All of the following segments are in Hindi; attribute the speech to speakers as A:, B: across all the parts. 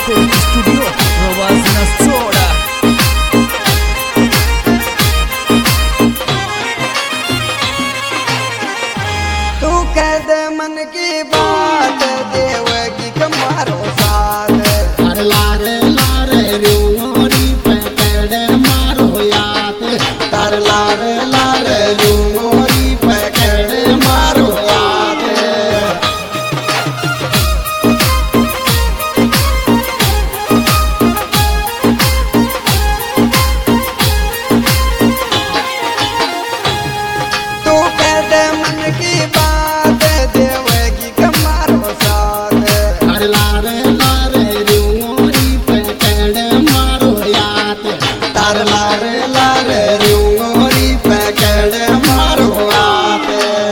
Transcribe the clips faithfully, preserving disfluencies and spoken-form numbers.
A: Recording Studio Rawazana Soda.
B: तू कह दे मन की बात देव की कमारो साथ
C: अरे लारे लारे रूंगोरी पे केड़े मारो याद
B: तार लारे लारे रूंगोरी पे केड़े मारो याद तू कह दे मन की बात देव की कमारो साथ
C: अरे लारे लारे रूंगोरी पे केड़े मारो याद
B: तार लारे लारे रूंगोरी पे केड़े मारो याद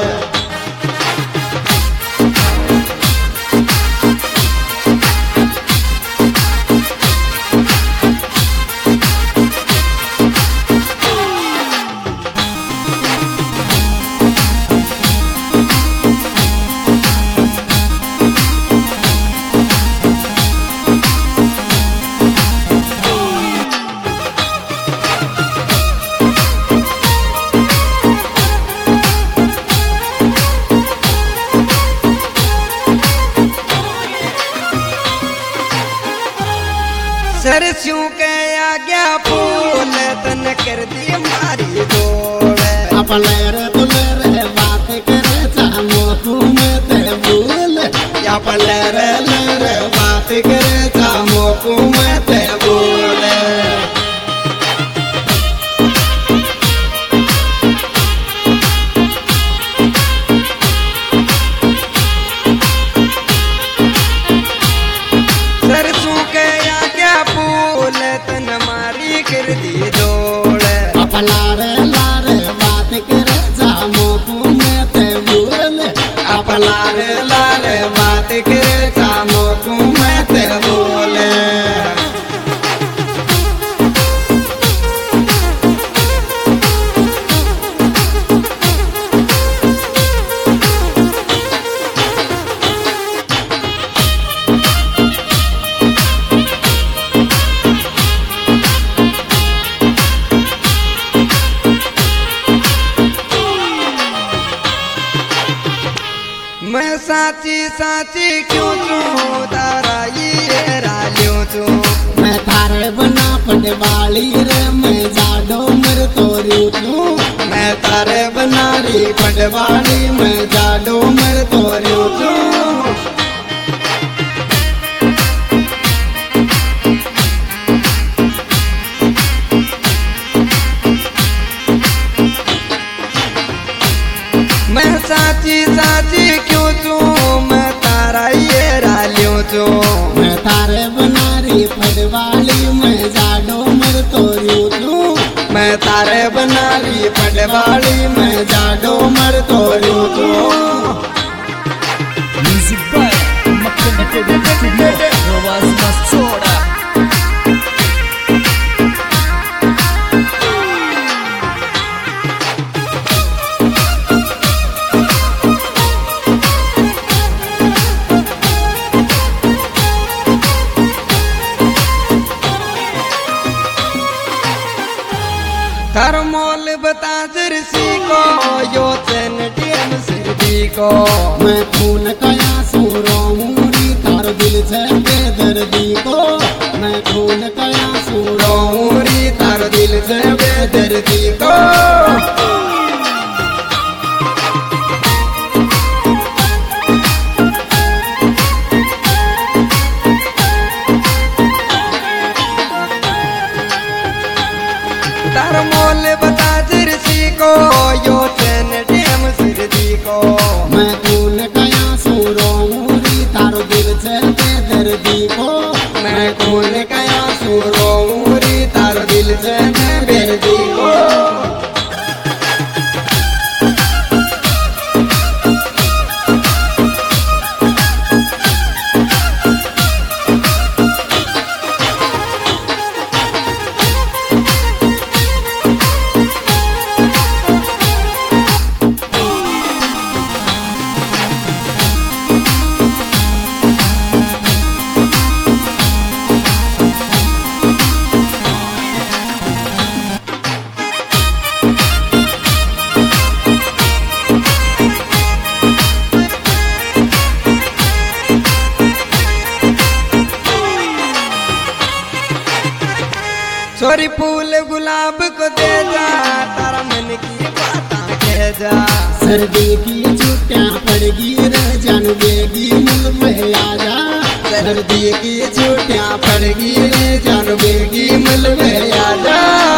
B: सरस्यों के आज्ञा फूल तन कर दी हमारी डोल
C: अपन लेरे तुलेरे बात करे चामो तुम ते भूल
B: या पलरे लरे बात करे चामो कुम ते बोले सरसों के आज्ञा फूल तन मारी कर दी डोल
C: अपन लारे लारे बात करे चामो तुम ते भूल
B: आप लारे लारे बात करे चामो कुम ते बोले मैं साची साची क्यों तू तारा ये रालियों तू
C: मैं थारे बना पटवाली रे मैं जाडो मर तोरी तू
B: मैं तारे बनारी पटवाली मैं जाडो मर तोरी तू मैं साची साची क्यों तू मैं तारा ये रालियों तू
C: मैं थारे बनारी पटवाली मैं जाडो मर तोरी तू
B: मैं तारे बनारी पटवाली मैं जाडो मर तोरी तू
A: Music by Makan Recording Studio Rawazana Soda.
B: हर मोल बता जर्सी को यो चैन टीएम सिरदी को
C: मैं खून कया सूरो मूरी तार दिल से बेदर्दी को मैं खून कया सूरो
B: रोरी तार दिल से बेदर्दी को तार मोल बता जर्सी को यो चैन टीएम सिरदी को
C: मैं खून कया सूरो मूरी तार दिल से बेदर्दी
B: छोरी फूल गुलाब को दे जा, तारा मन की बात कह जा।
C: सर्दी की छुट्टियां पड़गी रे जान बेगी मिल में आजा।
B: सर्दी की छुट्टियां पड़गी रे जान बेगी मिल में आजा।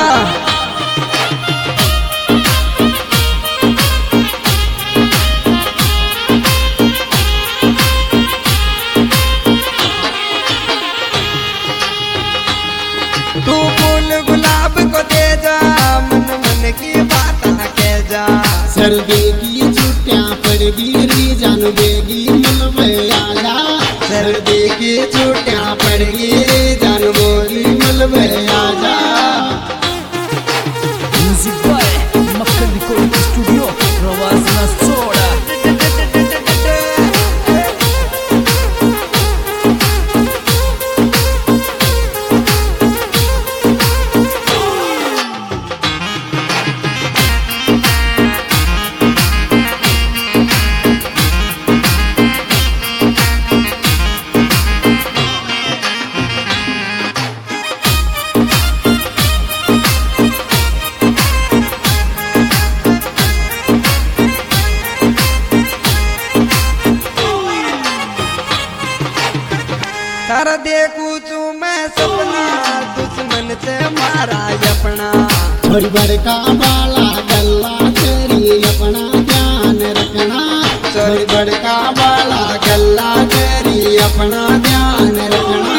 B: तू फूल गुलाब को दे जा, मन मन की बात कह जा।
C: सर्दी की छुट्टियां पड़गी रे जान बेगी मिल में आजा।
B: सर्दी की छुट्टियां पड़गी रे जान बेगी मिल में आजा।
A: Music by Makkan Recording Studio, Rawazna Soda. तारा देखूं तू मैं सपना, दुश्मन से मारा अपना।
C: छोरी बड़का बाला गल्ला तेरी अपना ध्यान रखना।
B: छोरी बड़का बाला गल्ला तेरी अपना ध्यान रखना।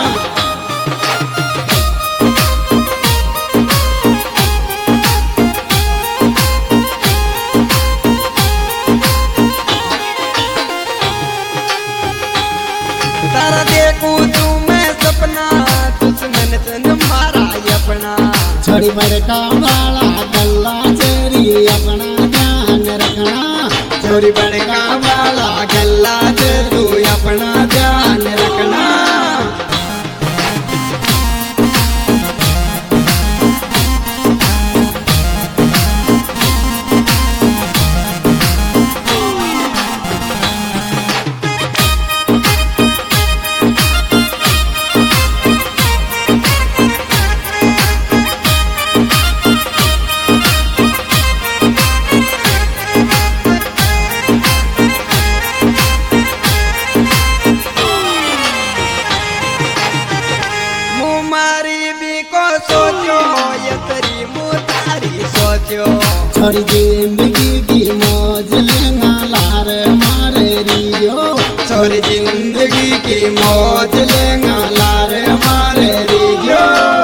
B: तारा देखूं तू मैं सपना, दुश्मन से न मारा अपना।
C: छोरी बड़का बाला गल्ला तेरी अपना ध्यान रखना।
B: छोरी बड़का बाला गल्ला से तू अपना ध्यान रखना। सोचो ये तेरी मुतारी सोचो।
C: छोरी जिंदगी की मौज लेना लार मारे रियो।
B: छोरी जिंदगी की मौज लेना लार मारे रियो।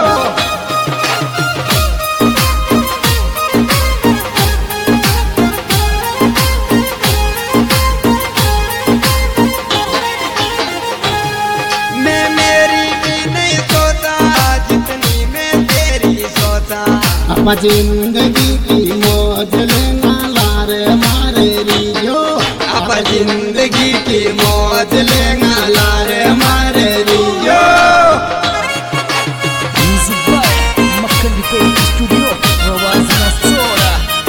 B: मैं मेरी भी नहीं सोचा जितनी मैं तेरी सोचा।
C: अपा जिंदगी की मौज लेना लार मारे रियो।
B: अपा जिंदगी की मौज लेना लार मारे रियो।
A: Music by Makkan Recording Studio, Rawazna Soda.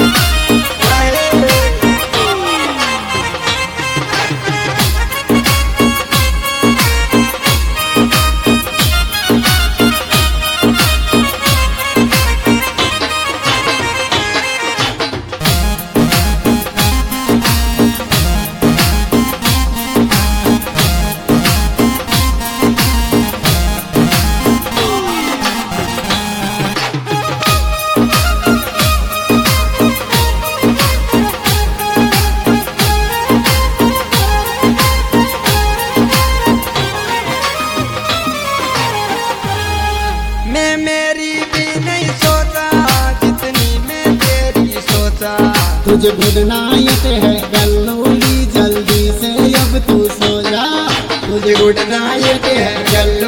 A: मैं मेरी भी नहीं सोचा जितनी मैं तेरी सोचा।
C: तुझे गुड नाइट है गल्लूली जल्दी से अब तू सो जा।
B: तुझे गुड नाइट है गल्लू